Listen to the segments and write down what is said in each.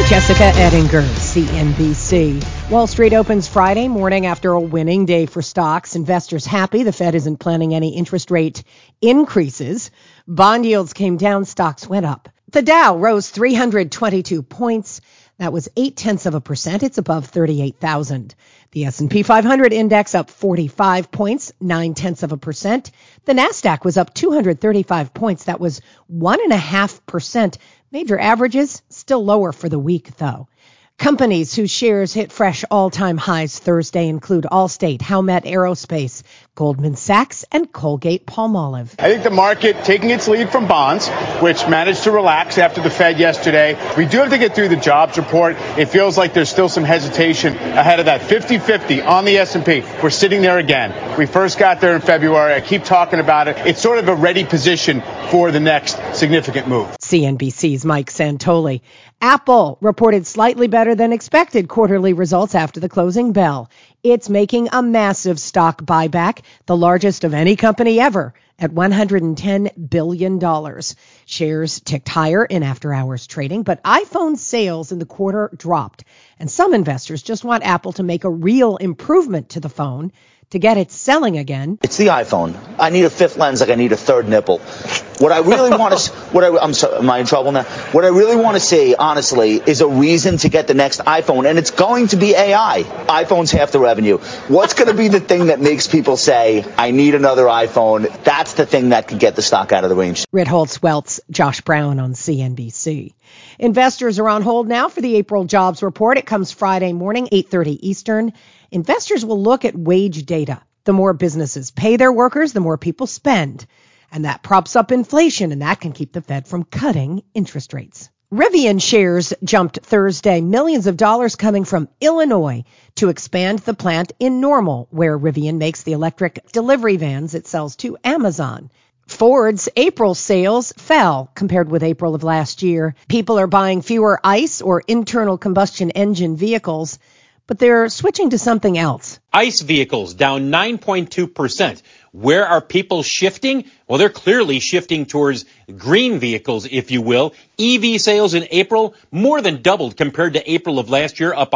Jessica Ettinger, CNBC. Wall Street opens Friday morning after a winning day for stocks. Investors happy the Fed isn't planning any interest rate increases. Bond yields came down, stocks went up. The Dow rose 322 points. That was 0.8%. It's above 38,000. The S&P 500 index up 45 points, 0.9%. The Nasdaq was up 235 points. That was 1.5%. Major averages still lower for the week, though. Companies whose shares hit fresh all-time highs Thursday include Allstate, Howmet Aerospace, Goldman Sachs, and Colgate-Palmolive. I think the market taking its lead from bonds, which managed to relax after the Fed yesterday. We do have to get through the jobs report. It feels like there's still some hesitation ahead of that 50-50 on the S&P. We're sitting there again. We first got there in February. I keep talking about it. It's sort of a ready position for the next significant move. CNBC's Mike Santoli. Apple reported slightly better than expected quarterly results after the closing bell. It's making a massive stock buyback, the largest of any company ever, at $110 billion. Shares ticked higher in after-hours trading, but iPhone sales in the quarter dropped. And some investors just want Apple to make a real improvement to the phone to get it selling again. It's the iPhone. I need a fifth lens like I need a third nipple. What I really want to, I'm sorry, am I in trouble now? What I really want to see, honestly, is a reason to get the next iPhone, and it's going to be AI. iPhone's half the revenue. What's going to be the thing that makes people say, I need another iPhone? That's the thing that could get the stock out of the range. Ritholtz Wealth's Josh Brown on CNBC. Investors are on hold now for the April jobs report. It comes Friday morning, 8:30 Eastern. Investors will look at wage data. The more businesses pay their workers, the more people spend. And that props up inflation, and that can keep the Fed from cutting interest rates. Rivian shares jumped Thursday, millions of dollars coming from Illinois to expand the plant in Normal, where Rivian makes the electric delivery vans it sells to Amazon. Ford's April sales fell compared with April of last year. People are buying fewer ICE or internal combustion engine vehicles, but they're switching to something else. ICE vehicles down 9.2%. Where are people shifting? Well, they're clearly shifting towards green vehicles, if you will. EV sales in April more than doubled compared to April of last year, up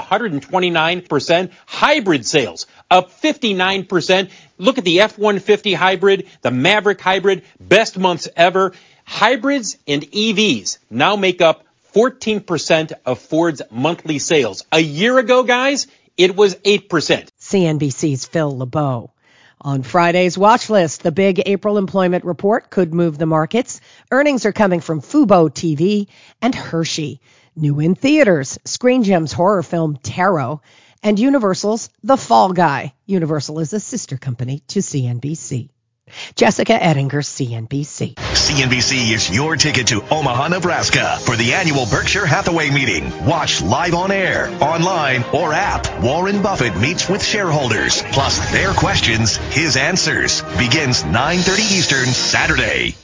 129%. Hybrid sales up 59%. Look at the F-150 hybrid, the Maverick hybrid, best months ever. Hybrids and EVs now make up 14% of Ford's monthly sales. A year ago, guys, it was 8%. CNBC's Phil LeBeau. On Friday's watch list, the big April employment report could move the markets. Earnings are coming from Fubo TV and Hershey. New in theaters, Screen Gem's horror film Tarot, and Universal's The Fall Guy. Universal is a sister company to CNBC. Jessica Ettinger, CNBC. CNBC is your ticket to Omaha, Nebraska for the annual Berkshire Hathaway meeting. Watch live on air, online, or app. Warren Buffett meets with shareholders, plus their questions, his answers. Begins 9:30 Eastern Saturday.